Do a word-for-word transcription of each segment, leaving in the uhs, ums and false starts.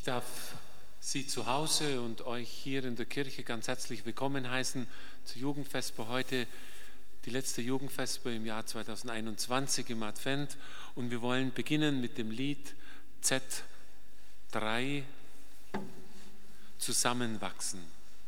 darf Sie zu Hause und euch hier in der Kirche ganz herzlich willkommen heißen zur Jugendvesper. Heute die letzte Jugendvesper im Jahr zweitausendeinundzwanzig im Advent. Und wir wollen beginnen mit dem Lied Z drei, Zusammenwachsen.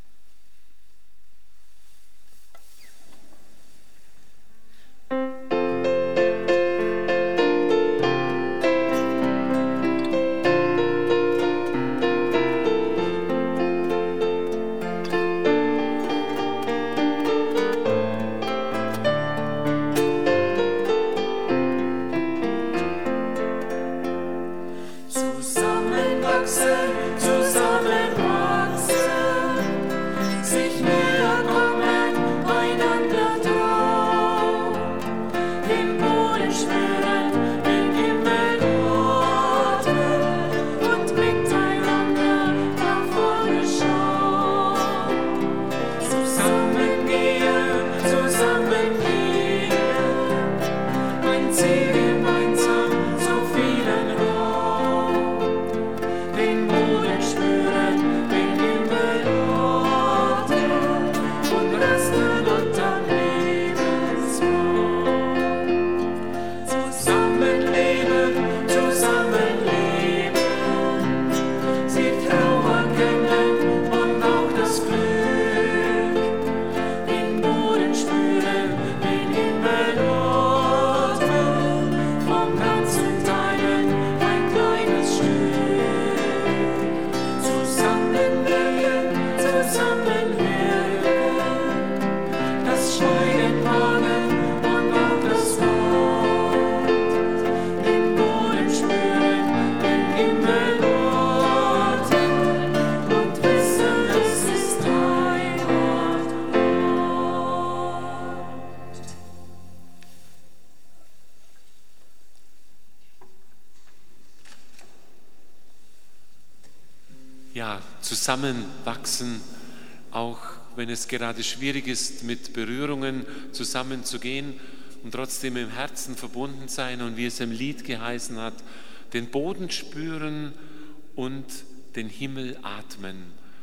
Ja, zusammenwachsen, auch wenn es gerade schwierig ist, mit Berührungen zusammenzugehen und trotzdem im Herzen verbunden sein und wie es im Lied geheißen hat, den Boden spüren und den Himmel atmen.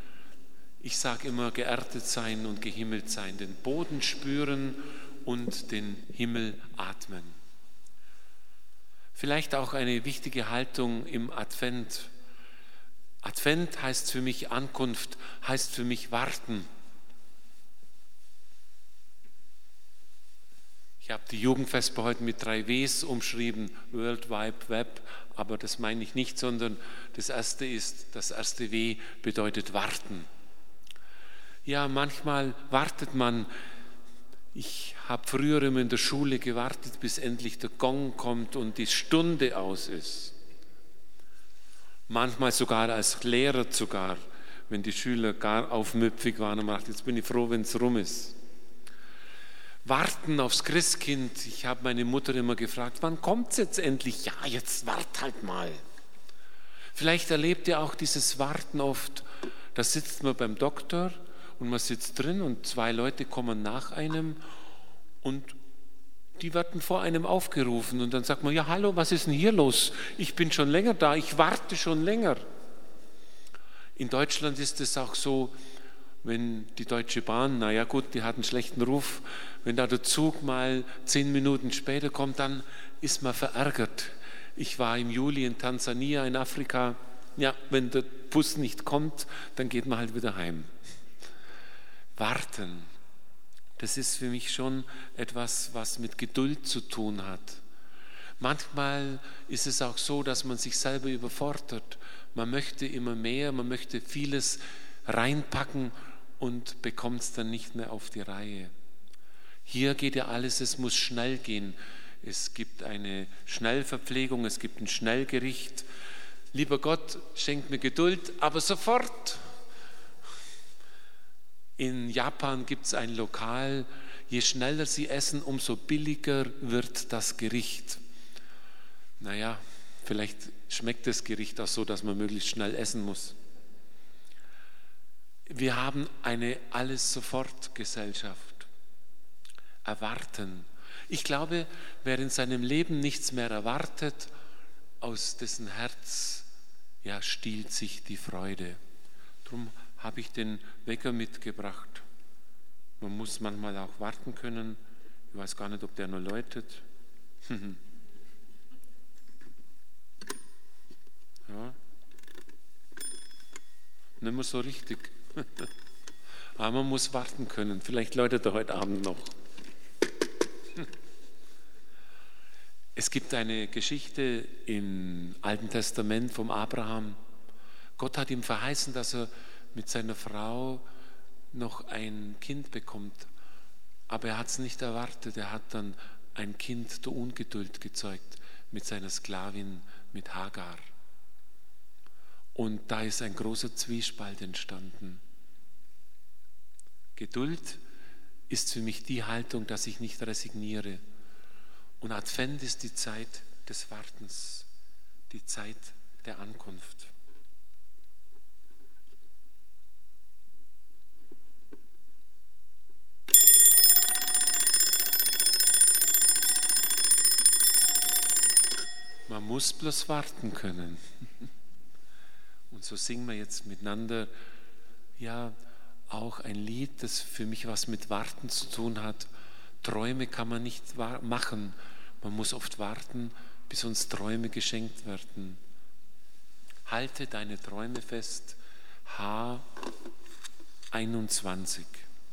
Ich sage immer, geerdet sein und gehimmelt sein, den Boden spüren und den Himmel atmen. Vielleicht auch eine wichtige Haltung im Advent. Advent heißt für mich Ankunft, heißt für mich warten. Ich habe die Jugendvesper heute mit drei Ws umschrieben, World Wide Web, aber das meine ich nicht, sondern das erste ist, das erste W bedeutet warten. Ja, manchmal wartet man. Ich habe früher immer in der Schule gewartet, bis endlich der Gong kommt und die Stunde aus ist. Manchmal sogar als Lehrer sogar, wenn die Schüler gar aufmüpfig waren und man dachte, jetzt bin ich froh, wenn es rum ist. Warten aufs Christkind. Ich habe meine Mutter immer gefragt, wann kommt es jetzt endlich? Ja, jetzt wart halt mal. Vielleicht erlebt ihr auch dieses Warten oft. Da sitzt man beim Doktor und man sitzt drin und zwei Leute kommen nach einem und die werden vor einem aufgerufen und dann sagt man, ja hallo, was ist denn hier los? Ich bin schon länger da, ich warte schon länger. In Deutschland ist es auch so, wenn die Deutsche Bahn, naja gut, die hat einen schlechten Ruf, wenn da der Zug mal zehn Minuten später kommt, dann ist man verärgert. Ich war im Juli in Tansania, in Afrika, ja, wenn der Bus nicht kommt, dann geht man halt wieder heim. Warten. Das ist für mich schon etwas, was mit Geduld zu tun hat. Manchmal ist es auch so, dass man sich selber überfordert. Man möchte immer mehr, man möchte vieles reinpacken und bekommt es dann nicht mehr auf die Reihe. Hier geht ja alles, es muss schnell gehen. Es gibt eine Schnellverpflegung, es gibt ein Schnellgericht. Lieber Gott, schenk mir Geduld, aber sofort. In Japan gibt es ein Lokal, je schneller sie essen, umso billiger wird das Gericht. Naja, vielleicht schmeckt das Gericht auch so, dass man möglichst schnell essen muss. Wir haben eine Alles-Sofort-Gesellschaft. Erwarten. Ich glaube, wer in seinem Leben nichts mehr erwartet, aus dessen Herz ja, stiehlt sich die Freude. Darum habe ich den Wecker mitgebracht. Man muss manchmal auch warten können. Ich weiß gar nicht, ob der nur läutet. Ja. Nicht mehr so richtig. Aber man muss warten können. Vielleicht läutet er heute Abend noch. Es gibt eine Geschichte im Alten Testament vom Abraham. Gott hat ihm verheißen, dass er mit seiner Frau noch ein Kind bekommt. Aber er hat es nicht erwartet. Er hat dann ein Kind der Ungeduld gezeugt mit seiner Sklavin, mit Hagar. Und da ist ein großer Zwiespalt entstanden. Geduld ist für mich die Haltung, dass ich nicht resigniere. Und Advent ist die Zeit des Wartens, die Zeit der Ankunft. Man muss bloß warten können. Und so singen wir jetzt miteinander, ja, auch ein Lied, das für mich was mit Warten zu tun hat. Träume kann man nicht machen. Man muss oft warten, bis uns Träume geschenkt werden. Halte deine Träume fest. H einundzwanzig.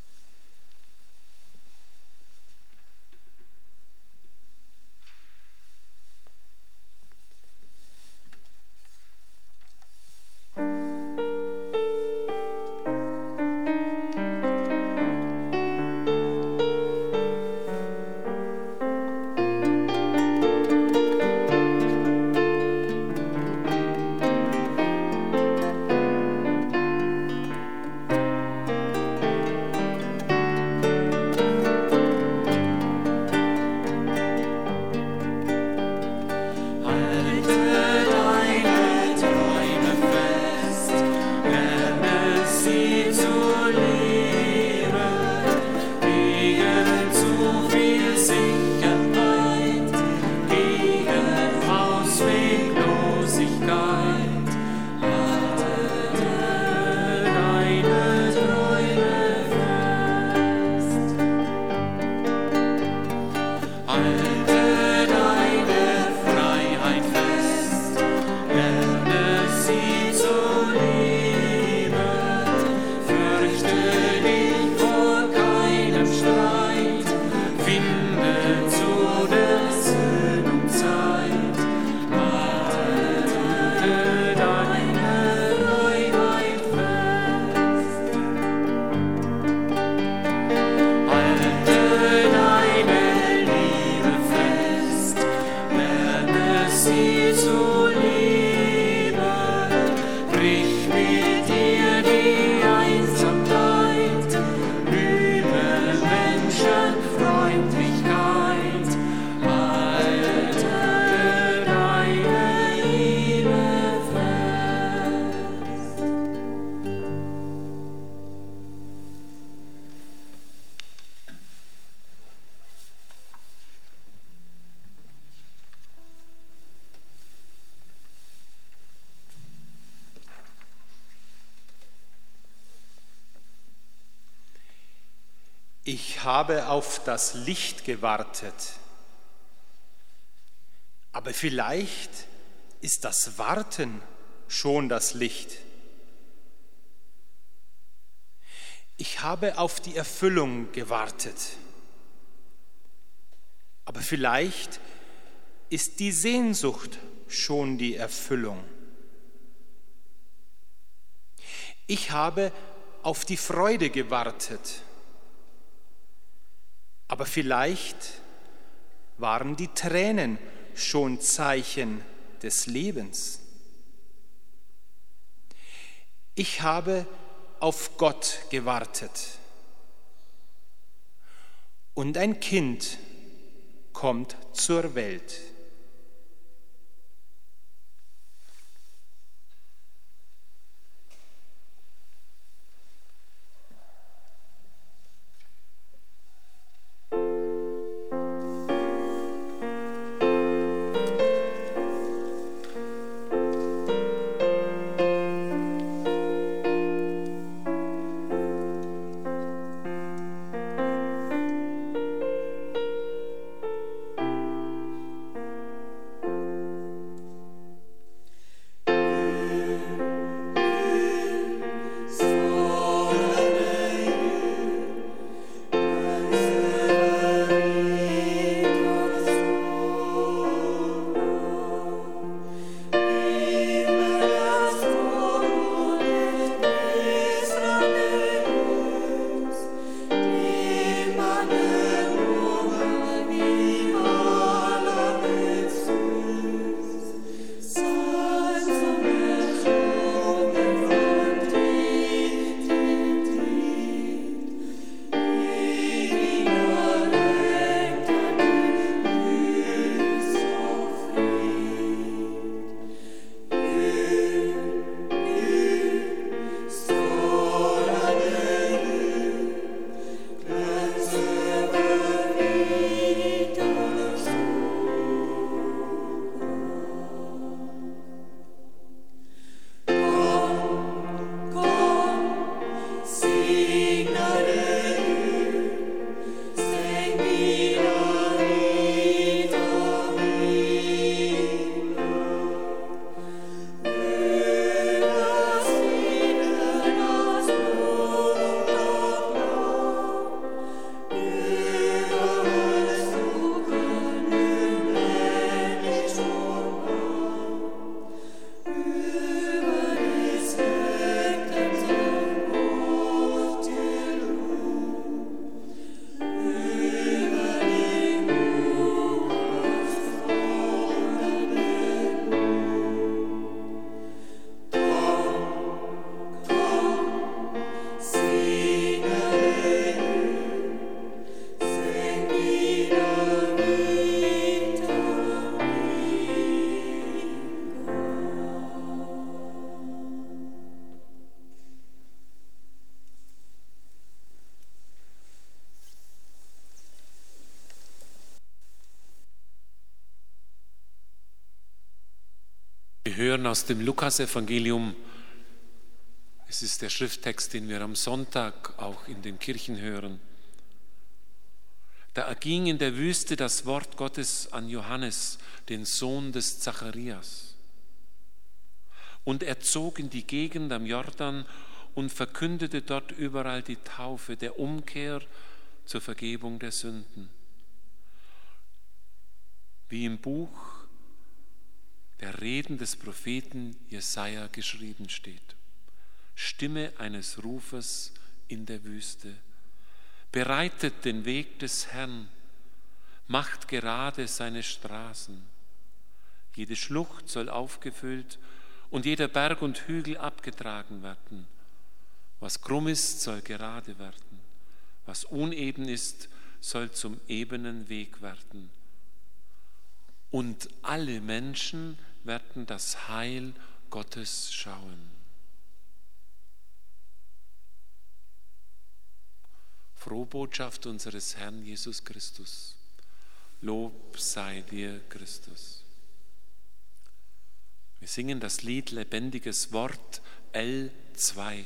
Ich habe auf das Licht gewartet, aber vielleicht ist das Warten schon das Licht. Ich habe auf die Erfüllung gewartet, aber vielleicht ist die Sehnsucht schon die Erfüllung. Ich habe auf die Freude gewartet, aber vielleicht waren die Tränen schon Zeichen des Lebens. Ich habe auf Gott gewartet und ein Kind kommt zur Welt. Wir hören aus dem Lukasevangelium, es ist der Schrifttext, den wir am Sonntag auch in den Kirchen hören. Da erging in der Wüste das Wort Gottes an Johannes, den Sohn des Zacharias. Und er zog in die Gegend am Jordan und verkündete dort überall die Taufe der Umkehr zur Vergebung der Sünden. Wie im Buch der Reden des Propheten Jesaja geschrieben steht. Stimme eines Rufers in der Wüste. Bereitet den Weg des Herrn, macht gerade seine Straßen. Jede Schlucht soll aufgefüllt und jeder Berg und Hügel abgetragen werden. Was krumm ist, soll gerade werden. Was uneben ist, soll zum ebenen Weg werden. Und alle Menschen werden das Heil Gottes schauen. Frohe Botschaft unseres Herrn Jesus Christus. Lob sei dir, Christus. Wir singen das Lied Lebendiges Wort L zwei.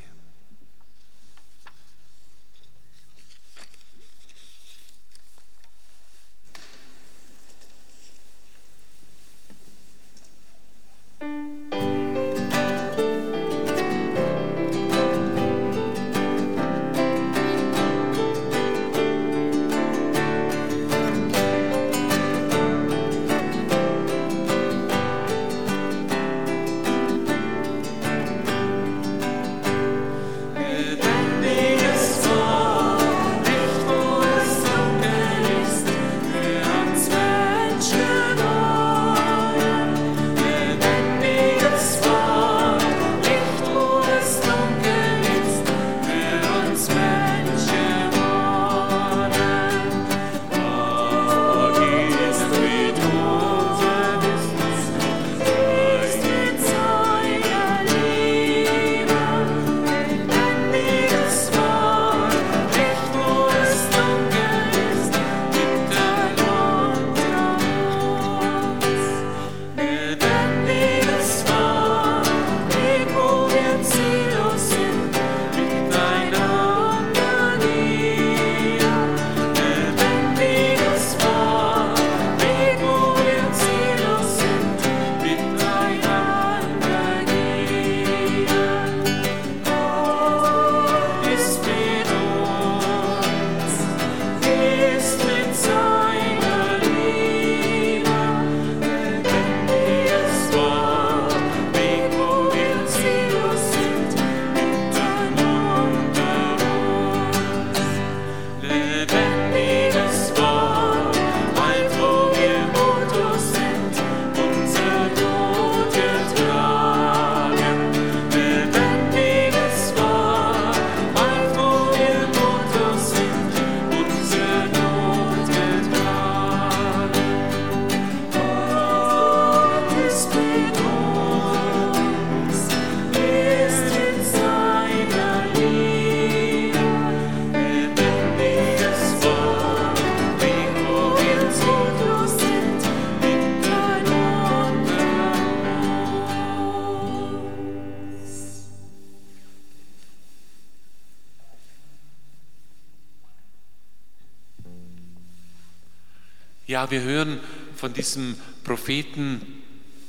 Ja, wir hören von diesem Propheten,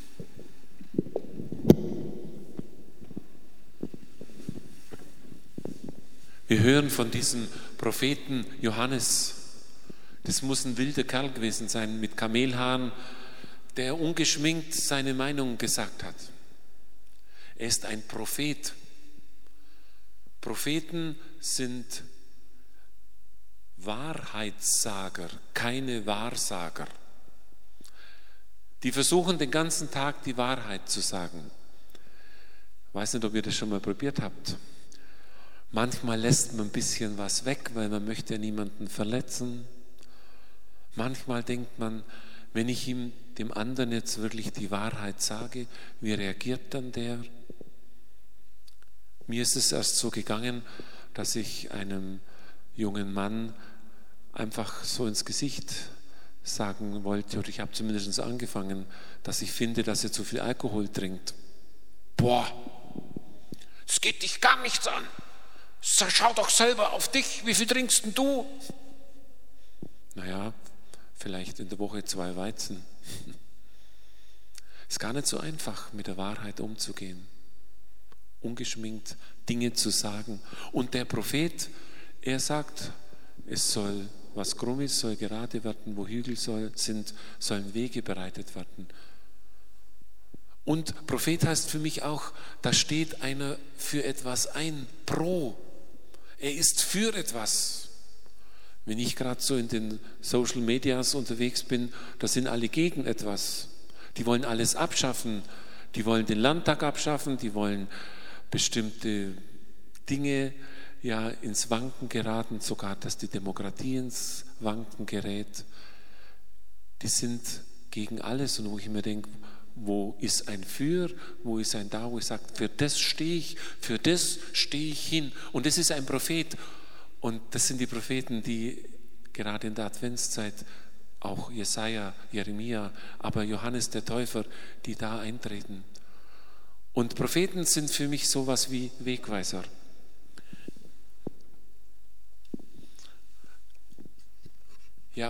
wir hören von diesem Propheten Johannes. Das muss ein wilder Kerl gewesen sein mit Kamelhaaren, der ungeschminkt seine Meinung gesagt hat. Er ist ein Prophet. Propheten sind Wahrheitssager, keine Wahrsager. Die versuchen den ganzen Tag die Wahrheit zu sagen. Ich weiß nicht, ob ihr das schon mal probiert habt. Manchmal lässt man ein bisschen was weg, weil man möchte ja niemanden verletzen. Manchmal denkt man, wenn ich ihm, dem anderen jetzt wirklich die Wahrheit sage, wie reagiert dann der? Mir ist es erst so gegangen, dass ich einem jungen Mann einfach so ins Gesicht sagen wollte, oder ich habe zumindest angefangen, dass ich finde, dass er zu viel Alkohol trinkt. Boah, das geht dich gar nichts an. Schau doch selber auf dich, wie viel trinkst denn du? Naja, vielleicht in der Woche zwei Weizen. Ist gar nicht so einfach, mit der Wahrheit umzugehen. Ungeschminkt Dinge zu sagen. Und der Prophet, er sagt, es soll, was krumm ist, soll gerade werden, wo Hügel soll, sind, sollen Wege bereitet werden. Und Prophet heißt für mich auch, da steht einer für etwas ein, pro. Er ist für etwas. Wenn ich gerade so in den Social Medias unterwegs bin, da sind alle gegen etwas. Die wollen alles abschaffen. Die wollen den Landtag abschaffen, die wollen bestimmte Dinge ja ins Wanken geraten, sogar dass die Demokratie ins Wanken gerät. Die sind gegen alles und wo ich mir denke, wo ist ein Für, wo ist ein Da, wo ich sage, für das stehe ich, für das stehe ich hin. Und das ist ein Prophet. Und das sind die Propheten, die gerade in der Adventszeit, auch Jesaja, Jeremia, aber Johannes der Täufer, die da eintreten. Und Propheten sind für mich sowas wie Wegweiser. Ja,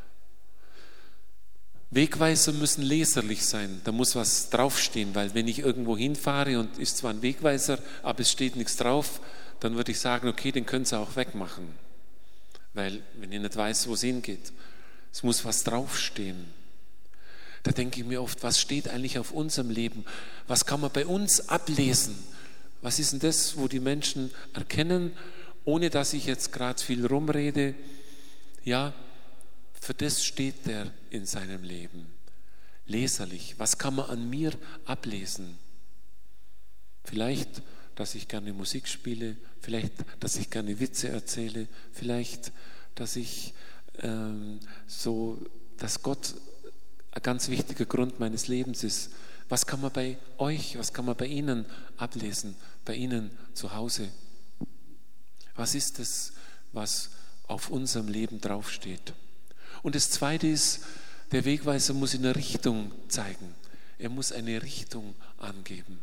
Wegweiser müssen leserlich sein, da muss was draufstehen, weil wenn ich irgendwo hinfahre und ist zwar ein Wegweiser, aber es steht nichts drauf, dann würde ich sagen, okay, den können Sie auch wegmachen, weil wenn ich nicht weiß, wo es hingeht, es muss was draufstehen. Da denke ich mir oft, was steht eigentlich auf unserem Leben? Was kann man bei uns ablesen? Was ist denn das, wo die Menschen erkennen, ohne dass ich jetzt gerade viel rumrede, ja, für das steht der in seinem Leben. Leserlich. Was kann man an mir ablesen? Vielleicht, dass ich gerne Musik spiele, vielleicht, dass ich gerne Witze erzähle, vielleicht, dass ich ähm, so, dass Gott ein ganz wichtiger Grund meines Lebens ist. Was kann man bei euch, was kann man bei Ihnen ablesen, bei Ihnen zu Hause? Was ist es, was auf unserem Leben draufsteht? Und das Zweite ist, der Wegweiser muss in eine Richtung zeigen. Er muss eine Richtung angeben.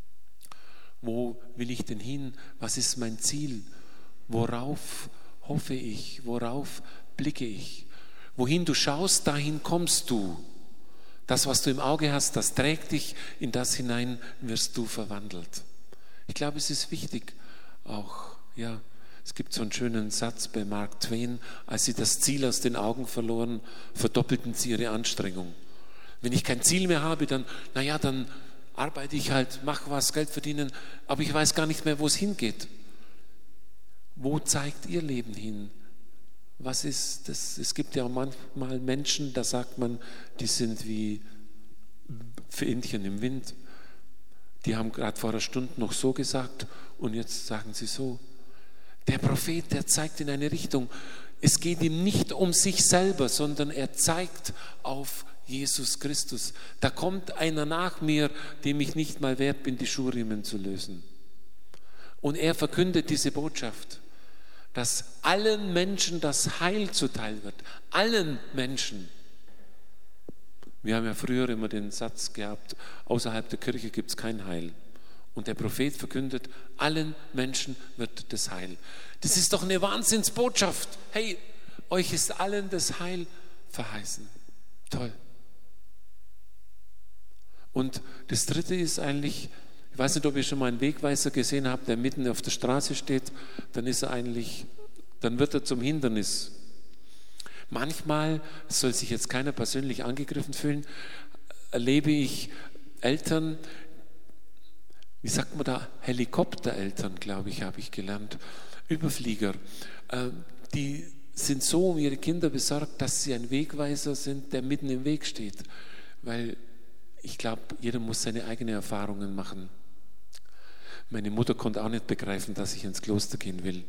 Wo will ich denn hin? Was ist mein Ziel? Worauf hoffe ich? Worauf blicke ich? Wohin du schaust, dahin kommst du. Das, was du im Auge hast, das trägt dich, in das hinein wirst du verwandelt. Ich glaube, es ist wichtig, auch, ja, es gibt so einen schönen Satz bei Mark Twain, als sie das Ziel aus den Augen verloren, verdoppelten sie ihre Anstrengung. Wenn ich kein Ziel mehr habe, dann, naja, dann arbeite ich halt, mache was, Geld verdienen, aber ich weiß gar nicht mehr, wo es hingeht. Wo zeigt ihr Leben hin? Was ist das? Es gibt ja auch manchmal Menschen, da sagt man, die sind wie Fähnchen im Wind. Die haben gerade vor einer Stunde noch so gesagt und jetzt sagen sie so. Der Prophet, der zeigt in eine Richtung. Es geht ihm nicht um sich selber, sondern er zeigt auf Jesus Christus. Da kommt einer nach mir, dem ich nicht mal wert bin, die Schuhriemen zu lösen. Und er verkündet diese Botschaft, dass allen Menschen das Heil zuteil wird. Allen Menschen. Wir haben ja früher immer den Satz gehabt, außerhalb der Kirche gibt es kein Heil. Und der Prophet verkündet, allen Menschen wird das Heil. Das ist doch eine Wahnsinnsbotschaft. Hey, euch ist allen das Heil verheißen. Toll. Und das Dritte ist eigentlich, ich weiß nicht, ob ihr schon mal einen Wegweiser gesehen habt, der mitten auf der Straße steht, dann ist er eigentlich, dann wird er zum Hindernis. Manchmal, soll sich jetzt keiner persönlich angegriffen fühlen, erlebe ich Eltern, wie sagt man da, Helikoptereltern, glaube ich, habe ich gelernt, Überflieger, die sind so um ihre Kinder besorgt, dass sie ein Wegweiser sind, der mitten im Weg steht. Weil ich glaube, jeder muss seine eigenen Erfahrungen machen. Meine Mutter konnte auch nicht begreifen, dass ich ins Kloster gehen will.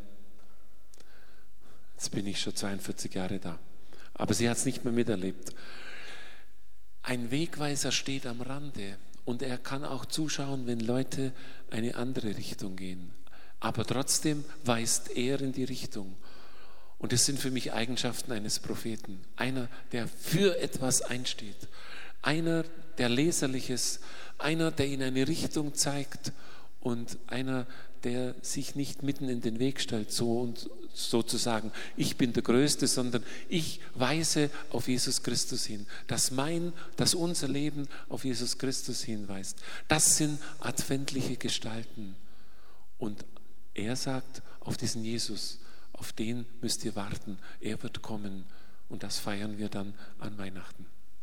Jetzt bin ich schon zweiundvierzig Jahre da. Aber sie hat es nicht mehr miterlebt. Ein Wegweiser steht am Rande und er kann auch zuschauen, wenn Leute eine andere Richtung gehen. Aber trotzdem weist er in die Richtung. Und das sind für mich Eigenschaften eines Propheten. Einer, der für etwas einsteht. Einer, der leserlich ist. Einer, der in eine Richtung zeigt. Und einer, der sich nicht mitten in den Weg stellt, so und sozusagen, ich bin der Größte, sondern ich weise auf Jesus Christus hin. Dass mein, dass unser Leben auf Jesus Christus hinweist. Das sind adventliche Gestalten. Und er sagt, auf diesen Jesus, auf den müsst ihr warten. Er wird kommen. Und das feiern wir dann an Weihnachten.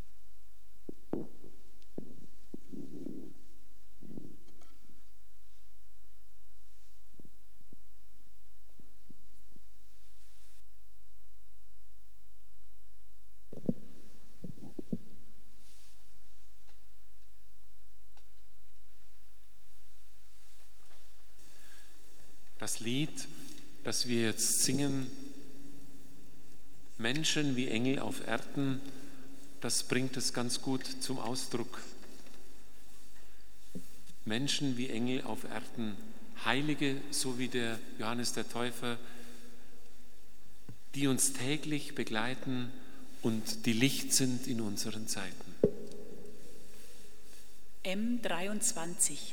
Das Lied, das wir jetzt singen, Menschen wie Engel auf Erden, das bringt es ganz gut zum Ausdruck. Menschen wie Engel auf Erden, Heilige, so wie der Johannes der Täufer, die uns täglich begleiten und die Licht sind in unseren Zeiten. M dreiundzwanzig.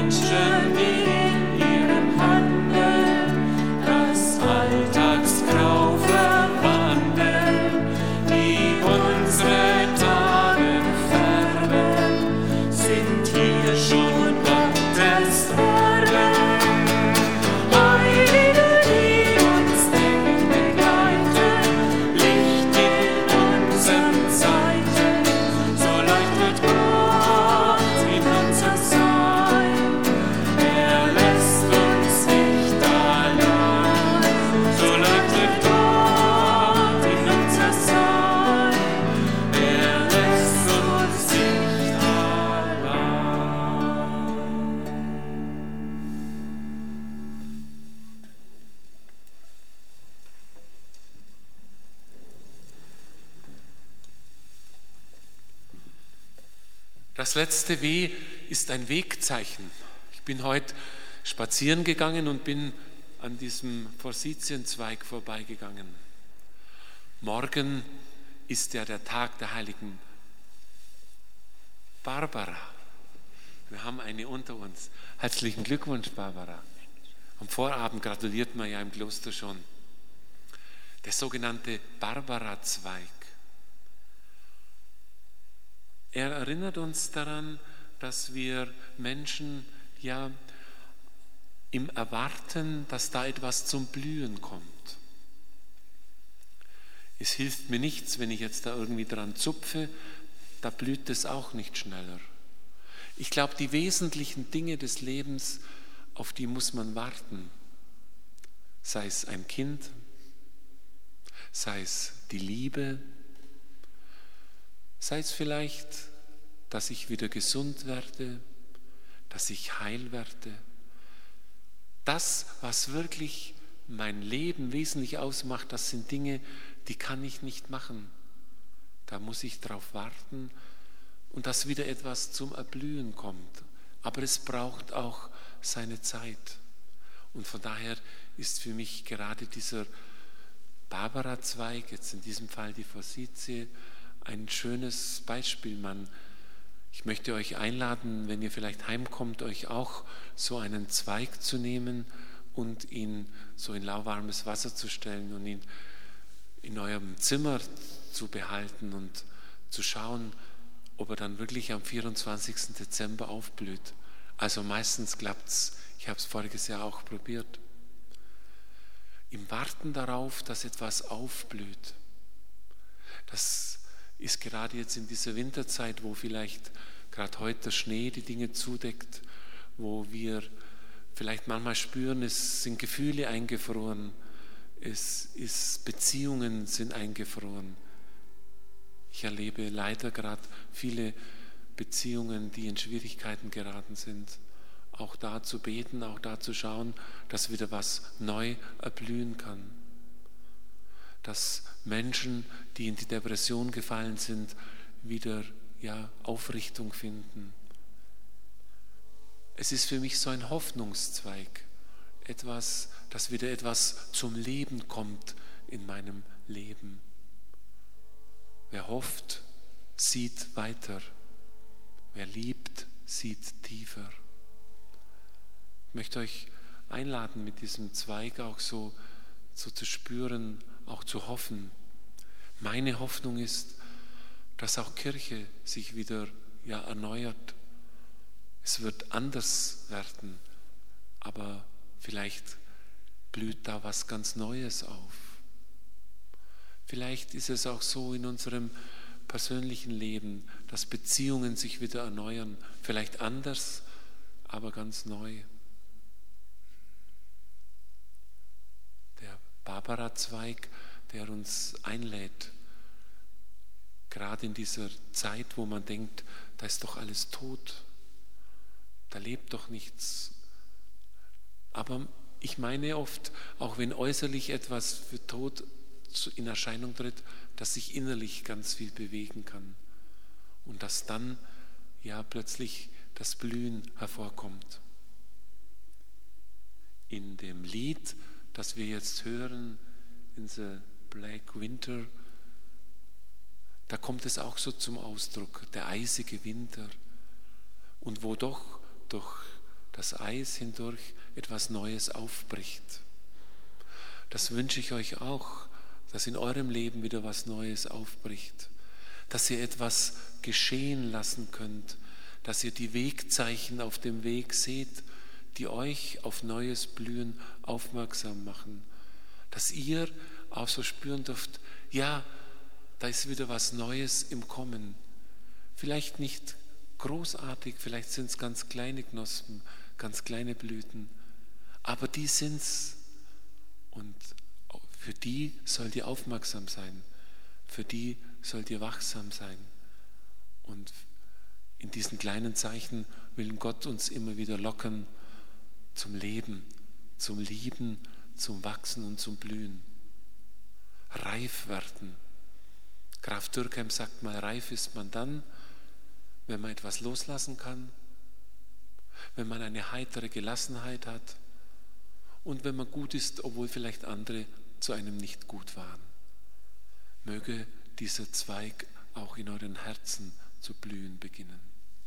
Das letzte W ist ein Wegzeichen. Ich bin heute spazieren gegangen und bin an diesem Forsythienzweig vorbeigegangen. Morgen ist ja der Tag der heiligen Barbara. Wir haben eine unter uns. Herzlichen Glückwunsch, Barbara. Am Vorabend gratuliert man ja im Kloster schon. Der sogenannte Barbara-Zweig. Er erinnert uns daran, dass wir Menschen ja im Erwarten, dass da etwas zum Blühen kommt. Es hilft mir nichts, wenn ich jetzt da irgendwie dran zupfe, da blüht es auch nicht schneller. Ich glaube, die wesentlichen Dinge des Lebens, auf die muss man warten. Sei es ein Kind, sei es die Liebe, sei es vielleicht, dass ich wieder gesund werde, dass ich heil werde. Das, was wirklich mein Leben wesentlich ausmacht, das sind Dinge, die kann ich nicht machen. Da muss ich drauf warten und dass wieder etwas zum Erblühen kommt. Aber es braucht auch seine Zeit. Und von daher ist für mich gerade dieser Barbara-Zweig, jetzt in diesem Fall die Forsythie, ein schönes Beispiel. Man, ich möchte euch einladen, wenn ihr vielleicht heimkommt, euch auch so einen Zweig zu nehmen und ihn so in lauwarmes Wasser zu stellen und ihn in eurem Zimmer zu behalten und zu schauen, ob er dann wirklich am vierundzwanzigsten Dezember aufblüht. Also meistens klappt es. Ich habe es voriges Jahr auch probiert. Im Warten darauf, dass etwas aufblüht. Das ist gerade jetzt in dieser Winterzeit, wo vielleicht gerade heute der Schnee die Dinge zudeckt, wo wir vielleicht manchmal spüren, es sind Gefühle eingefroren, es ist Beziehungen sind eingefroren. Ich erlebe leider gerade viele Beziehungen, die in Schwierigkeiten geraten sind. Auch da zu beten, auch da zu schauen, dass wieder was neu erblühen kann. Dass Menschen, die in die Depression gefallen sind, wieder ja, Aufrichtung finden. Es ist für mich so ein Hoffnungszweig, etwas, dass wieder etwas zum Leben kommt in meinem Leben. Wer hofft, sieht weiter. Wer liebt, sieht tiefer. Ich möchte euch einladen, mit diesem Zweig auch so, so zu spüren, auch zu hoffen. Meine Hoffnung ist, dass auch Kirche sich wieder ja, erneuert. Es wird anders werden, aber vielleicht blüht da was ganz Neues auf. Vielleicht ist es auch so in unserem persönlichen Leben, dass Beziehungen sich wieder erneuern. Vielleicht anders, aber ganz neu. Der Barbara-Zweig, der uns einlädt, gerade in dieser Zeit, wo man denkt, da ist doch alles tot, da lebt doch nichts. Aber ich meine oft, auch wenn äußerlich etwas für tot in Erscheinung tritt, dass sich innerlich ganz viel bewegen kann und dass dann ja plötzlich das Blühen hervorkommt. In dem Lied, das wir jetzt hören, in The Black Winter, da kommt es auch so zum Ausdruck, der eisige Winter. Und wo doch durch das Eis hindurch etwas Neues aufbricht. Das wünsche ich euch auch, dass in eurem Leben wieder was Neues aufbricht, dass ihr etwas geschehen lassen könnt, dass ihr die Wegzeichen auf dem Weg seht, die euch auf neues Blühen aufmerksam machen, dass ihr auch so spüren dürft, ja, da ist wieder was Neues im Kommen. Vielleicht nicht großartig, vielleicht sind es ganz kleine Knospen, ganz kleine Blüten, aber die sind's. Und für die sollt ihr aufmerksam sein, für die sollt ihr wachsam sein. Und in diesen kleinen Zeichen will Gott uns immer wieder lockern zum Leben, zum Lieben, zum Wachsen und zum Blühen. Reif werden. Graf Dürkheim sagt mal, reif ist man dann, wenn man etwas loslassen kann, wenn man eine heitere Gelassenheit hat und wenn man gut ist, obwohl vielleicht andere zu einem nicht gut waren. Möge dieser Zweig auch in euren Herzen zu blühen beginnen.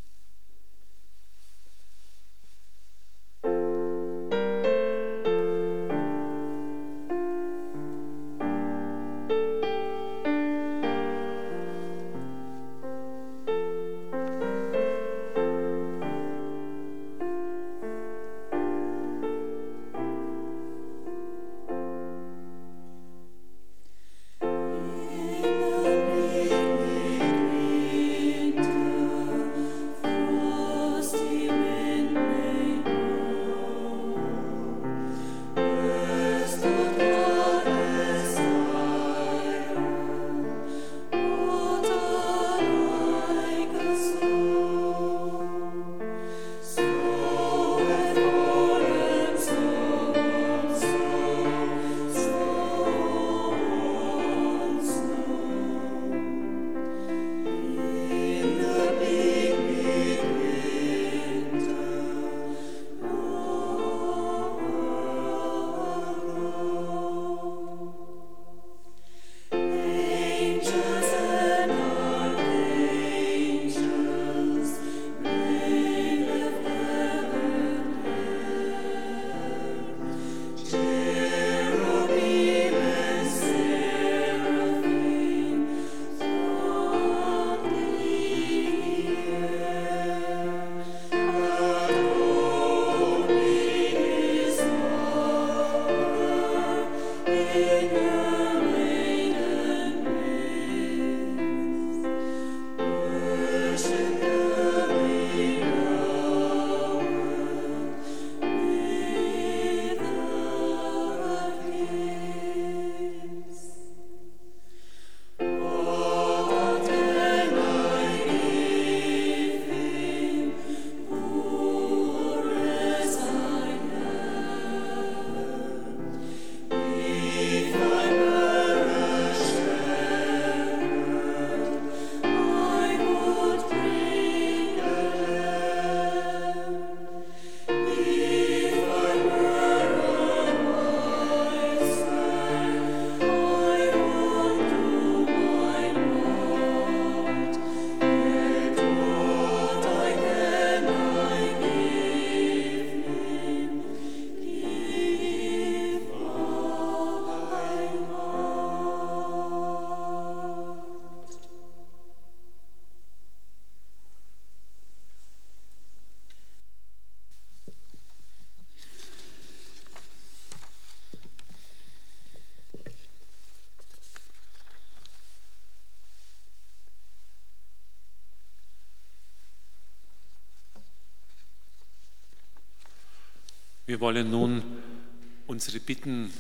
Wir wollen nun unsere Bitten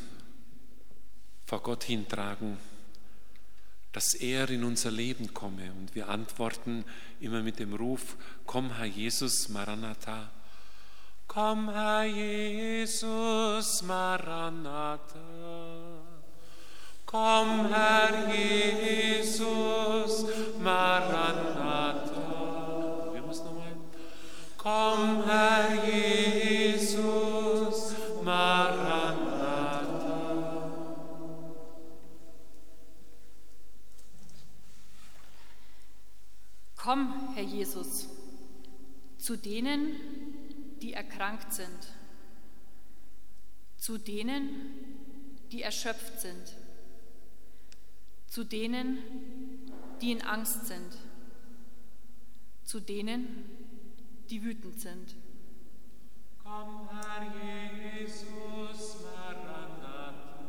vor Gott hintragen, dass er in unser Leben komme. Und wir antworten immer mit dem Ruf, komm Herr Jesus, Maranatha. Komm Herr Jesus, Maranatha. Komm Herr Jesus, Maranatha. Wir müssen nochmal. Komm Herr Jesus, Maranatha. Komm, Herr Jesus, zu denen, die erkrankt sind, zu denen, die erschöpft sind, zu denen, die in Angst sind, zu denen, die wütend sind. Komm, Herr Jesus, Maranatha.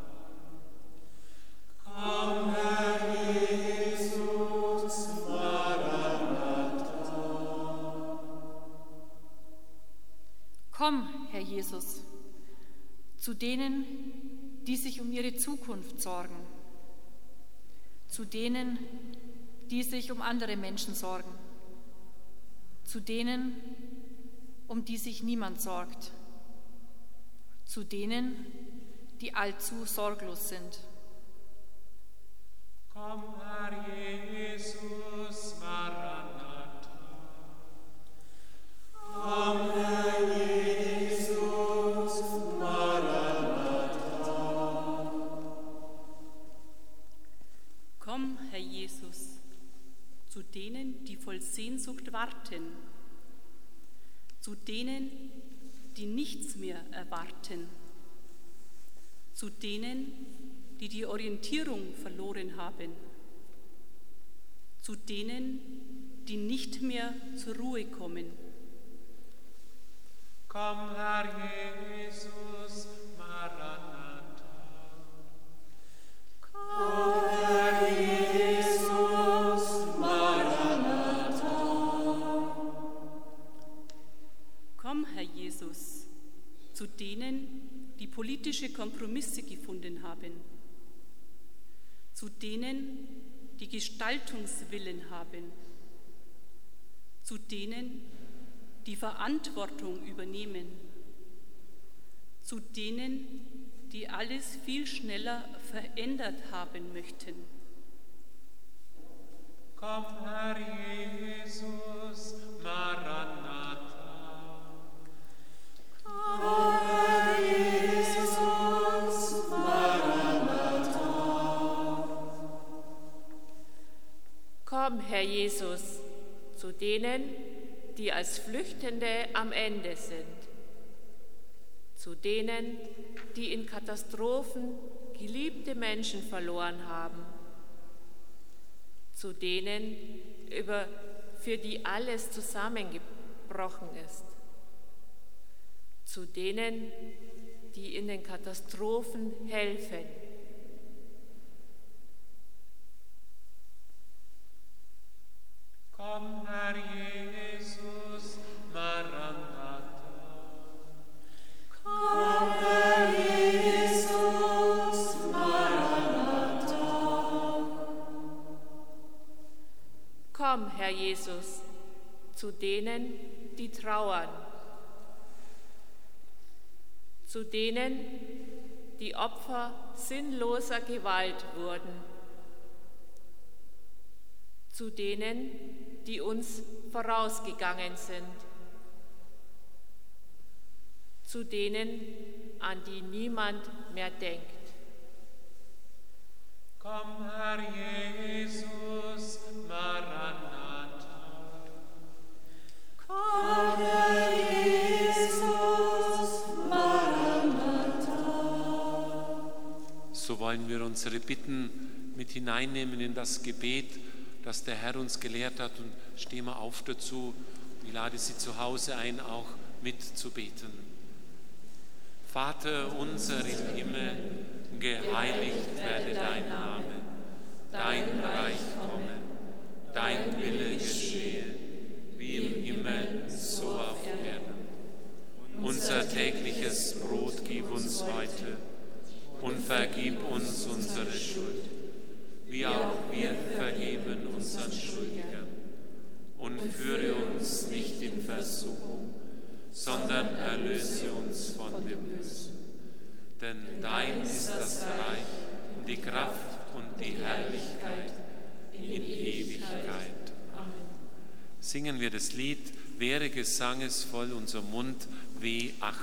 Komm, Herr Jesus, Maranatha. Komm, Herr Jesus, zu denen, die sich um ihre Zukunft sorgen, zu denen, die sich um andere Menschen sorgen, zu denen, um die sich niemand sorgt, zu denen, die allzu sorglos sind. Komm, Herr Jesus, Maranatha. Komm, Herr Jesus, Maranatha. Komm, Herr Jesus, zu denen, die voll Sehnsucht warten, zu denen, die nichts mehr erwarten, zu denen, die die Orientierung verloren haben, zu denen, die nicht mehr zur Ruhe kommen. Komm, Herr Jesus, Maranatha. Komm, Herr Jesus, Maranatha. Komm, Herr Jesus, zu denen, die politische Kompromisse gefunden haben, zu denen, die Gestaltungswillen haben, zu denen, die Verantwortung übernehmen, zu denen, die alles viel schneller verändert haben möchten. Komm, Herr Jesus, Maranatha. Komm, Herr Jesus, Maranatha. Komm, Herr Jesus, zu denen, die als Flüchtende am Ende sind, zu denen, die in Katastrophen geliebte Menschen verloren haben, zu denen, über, für die alles zusammengebrochen ist, zu denen, die in den Katastrophen helfen. Komm, Herr Jesus, Maranatha. Komm, Herr Jesus, Maranatha. Komm, Herr Jesus, zu denen, die trauern, zu denen, die Opfer sinnloser Gewalt wurden, zu denen, die uns vorausgegangen sind, zu denen, an die niemand mehr denkt. Komm, Herr Jesus, Maranatha. Komm, Herr Jesus, Maranatha. So wollen wir unsere Bitten mit hineinnehmen in das Gebet, das der Herr uns gelehrt hat, und stehen wir auf dazu. Ich lade Sie zu Hause ein, auch mitzubeten. Vater unser im Himmel, geheiligt werde dein Name, dein Reich komme, dein Wille geschehe, wie im Himmel, so auf Erden. Unser tägliches Brot gib uns heute und vergib uns unsere Schuld, wie auch wir vergeben unseren Schuldigern. Und führe uns nicht in Versuchung, sondern erlöse uns von dem Bösen. Denn dein ist das Reich, die Kraft und die Herrlichkeit in Ewigkeit. Amen. Singen wir das Lied, wäre gesangesvoll unser Mund, W acht.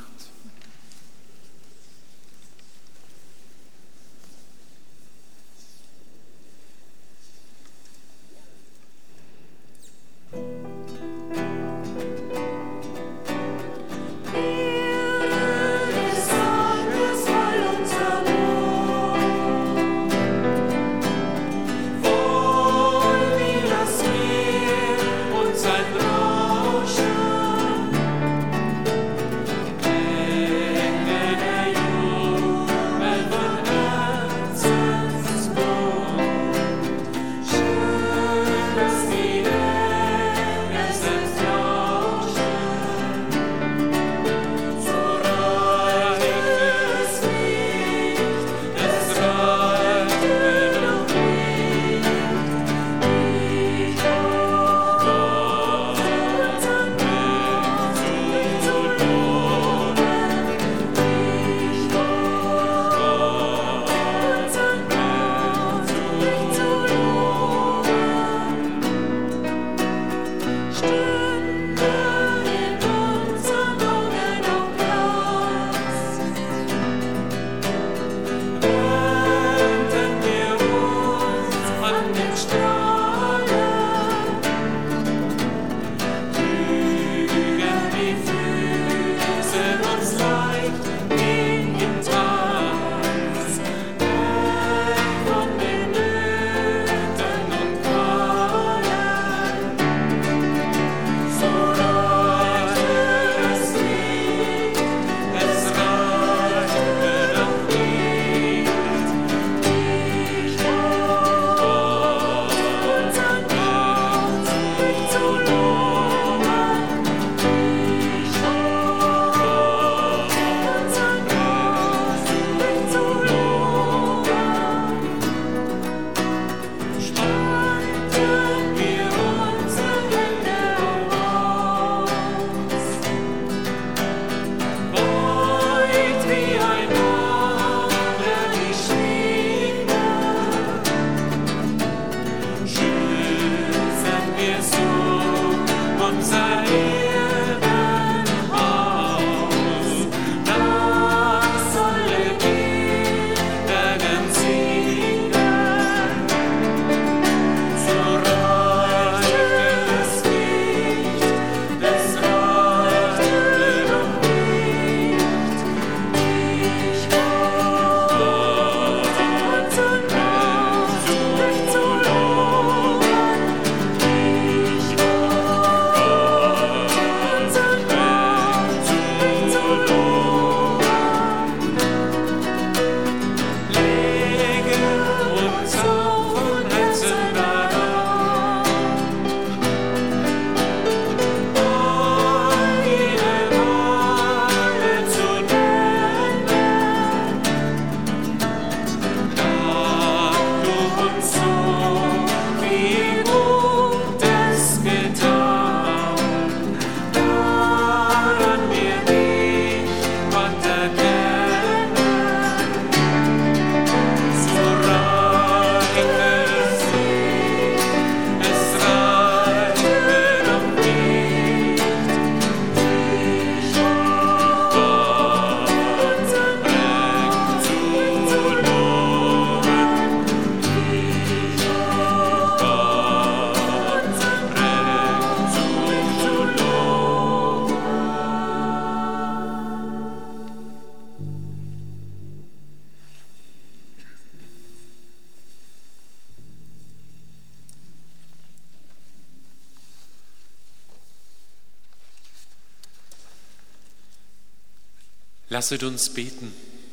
Lasset uns beten.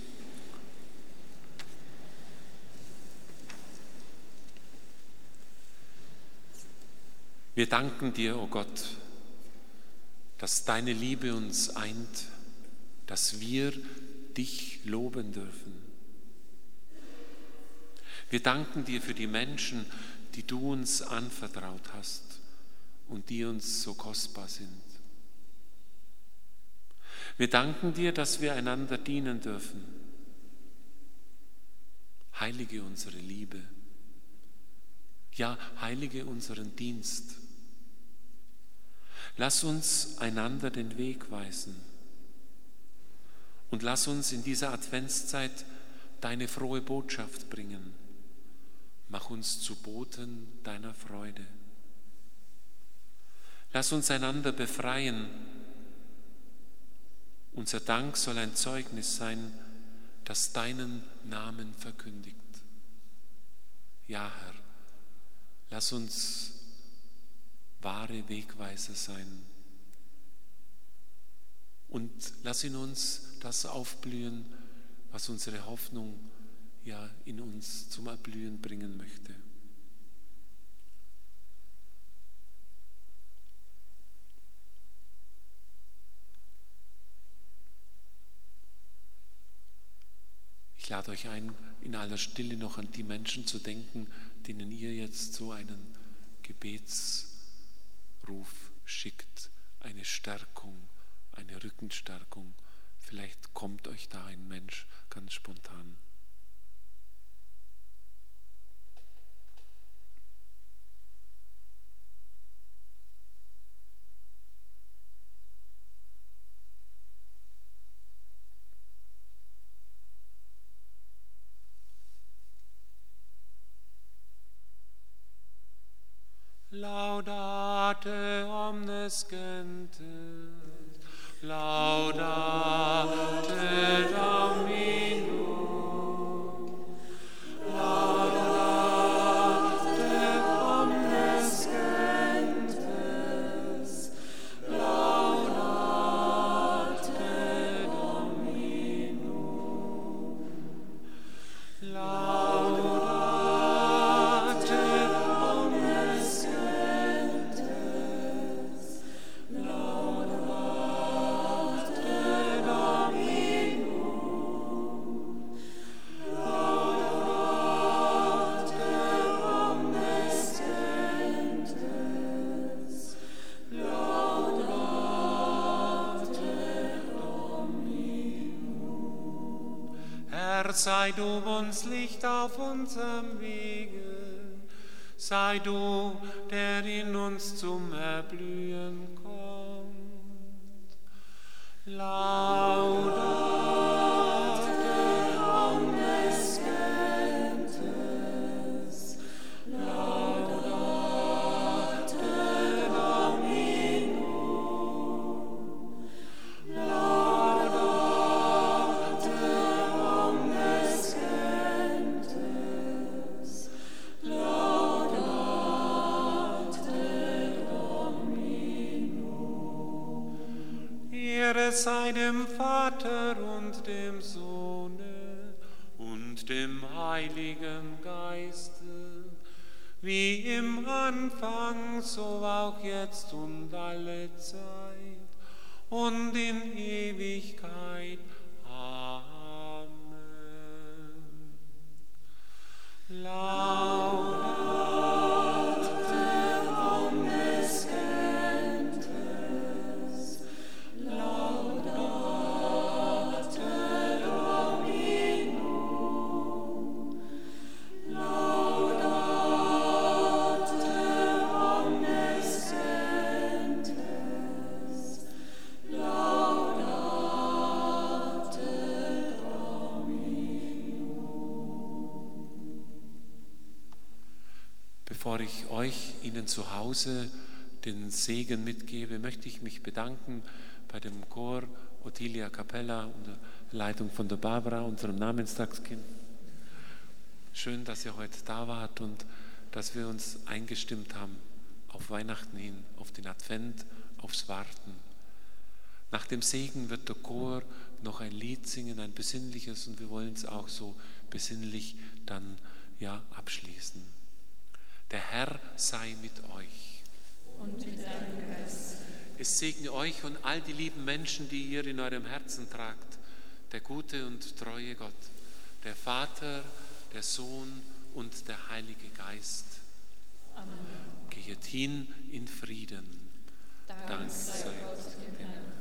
Wir danken dir, o Gott, dass deine Liebe uns eint, dass wir dich loben dürfen. Wir danken dir für die Menschen, die du uns anvertraut hast und die uns so kostbar sind. Wir danken dir, dass wir einander dienen dürfen. Heilige unsere Liebe. Ja, heilige unseren Dienst. Lass uns einander den Weg weisen. Und lass uns in dieser Adventszeit deine frohe Botschaft bringen. Mach uns zu Boten deiner Freude. Lass uns einander befreien. Unser Dank soll ein Zeugnis sein, das deinen Namen verkündigt. Ja, Herr, lass uns wahre Wegweiser sein. Und lass in uns das aufblühen, was unsere Hoffnung ja in uns zum Erblühen bringen möchte. Ich lade euch ein, in aller Stille noch an die Menschen zu denken, denen ihr jetzt so einen Gebetsruf schickt, eine Stärkung, eine Rückenstärkung. Vielleicht kommt euch da ein Mensch ganz spontan. Laudate omnes gentes, laudate Dominum, laudate omnes gentes, laudate Dominum, laudate omnes gentes, laudate Dominum, laudate omnes gentes, laudate Dominum. Herr, sei du uns Licht auf unserem Wege, sei du, der in uns zum Erblühen kommt. Laudate omnes gentes, laudate Dominum, laudate omnes gentes, laudate Dominum. Ehre sei dem Vater und dem Sohne und dem Heiligen Geiste, wie im Anfang, so auch jetzt und alle Zeit und in Ewigkeit. Amen. Laudate omnes gentes, laudate Dominum, laudate omnes gentes, laudate Dominum. Bevor ich euch, Ihnen zu Hause den Segen mitgebe, möchte ich mich bedanken bei dem Chor Ottilia Capella unter Leitung von der Barbara, unserem Namenstagskind. Schön, dass ihr heute da wart und dass wir uns eingestimmt haben auf Weihnachten hin, auf den Advent, aufs Warten. Nach dem Segen wird der Chor noch ein Lied singen, ein besinnliches, und wir wollen es auch so besinnlich dann ja abschließen. Der Herr sei mit euch. Und mit deinem Geist. Es segne euch und all die lieben Menschen, die ihr in eurem Herzen tragt, der gute und treue Gott, der Vater, der Sohn und der Heilige Geist. Amen. Geht hin in Frieden. Dank Dank sei Gott dem Herrn.